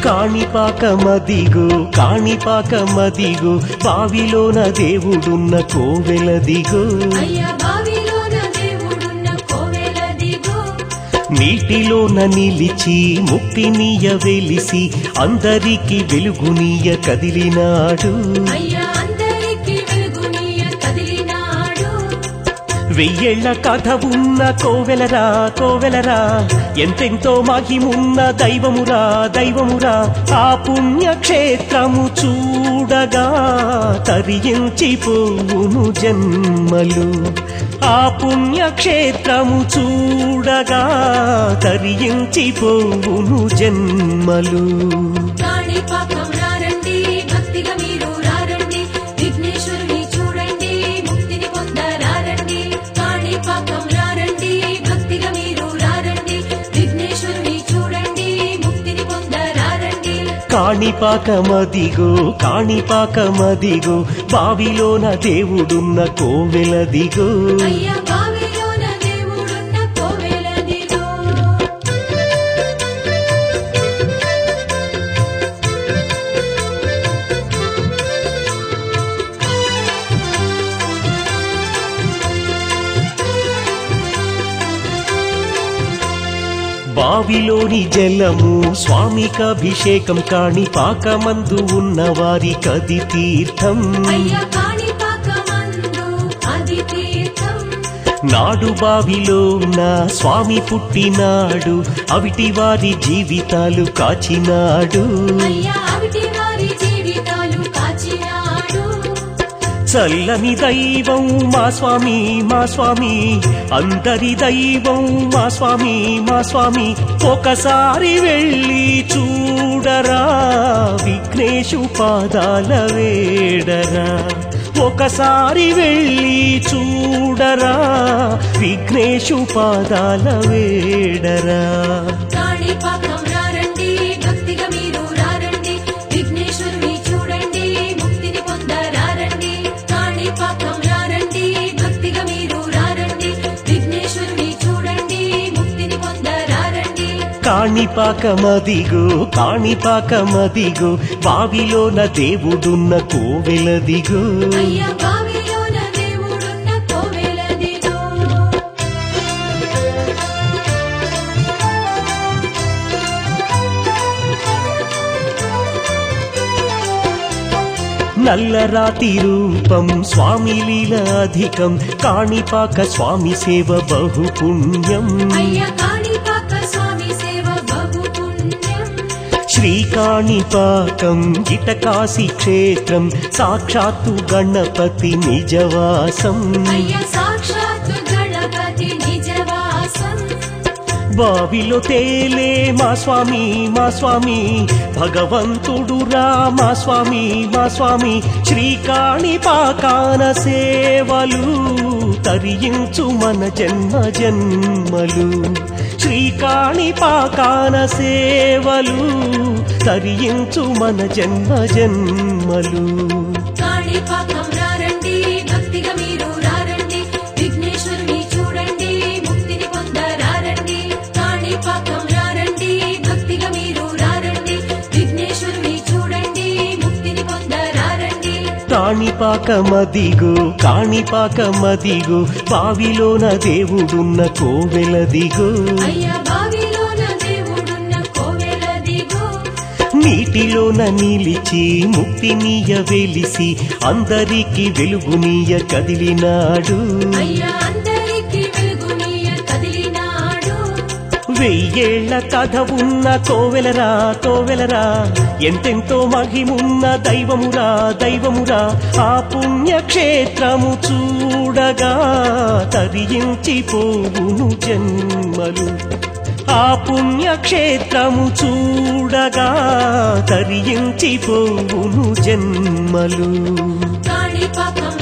కాణిపాకమదిగో కాణిపాకమదిగో బావిలోన దేవుడున్న కోవెలదిగో నీటిలోన నిలిచి ముక్తినీయ వెలిసి అందరికి వెలుగునీయ కదిలినాడు వెయ్యేళ్ల కథ ఉన్న కోవెలరా కోవెలరా ఎంతెంతో మహిమున్న దైవమురా దైవమురా ఆ పుణ్యక్షేత్రము చూడగా తరించిపోవును జన్మలు ఆ పుణ్యక్షేత్రము చూడగా తరించిపోవును జన్మలు కాణిపాకమదిగో కాణిపాకమదిగో బావిలోన దేవుడున్న కోవెలదిగో బావిలోని జలము స్వామికభిషేకం కాణిపాకమందు ఉన్న వారి కది తీర్థం నాడు బావిలోన స్వామి పుట్టినాడు అవిటి వారి జీవితాలు కాచినాడు చల్లని దైవం మా స్వామి మా స్వామి అందరి దైవం మా స్వామి మా స్వామి ఒకసారి వెళ్ళి చూడరా విఘ్నేశు పాదాల వేడరా ఒకసారి వెళ్ళి చూడరా విఘ్నేశు పాదాల వేడరా కాణిపాకమదిగో కాణిపాకమదిగో బావిలోన దేవుడున్న కోవెలదిగో నల్లరాతి రూపం స్వామి లీల అధికం కాణిపాక స్వామి సేవ బహు పుణ్యం శ్రీకాణిపాకం ఇటకాశీ క్షేత్రం సాక్షాత్తు గణపతి నిజవాసం బావిలో తేలే మా స్వామి మా స్వామి భగవంతుడురా మా స్వామి మా స్వామి శ్రీకాణిపాకాన సేవలు తరించు మన జన్మ జన్మలు శ్రీకాణిపాకాన సేవలు తరించు మన జన్మ జన్మలు కాణిపాకమదిగో కాణిపాకమదిగో బావిలోన దేవుడున్న కోవెలదిగో నీటిలోన నిలిచి ముక్తినీయ వెలిసి అందరికి వెలుగునీయ కదిలినాడు వెయ్యేళ్ల కథ ఉన్న కోవెలరా కోవెలరా ఎంతెంతో మహిమున్న దైవమురా దైవమురా ఆ పుణ్యక్షేత్రము చూడగా తరించిపోవును జన్మలు ఆ పుణ్యక్షేత్రము చూడగా తరించిపోవును జన్మలు కాణిపాకం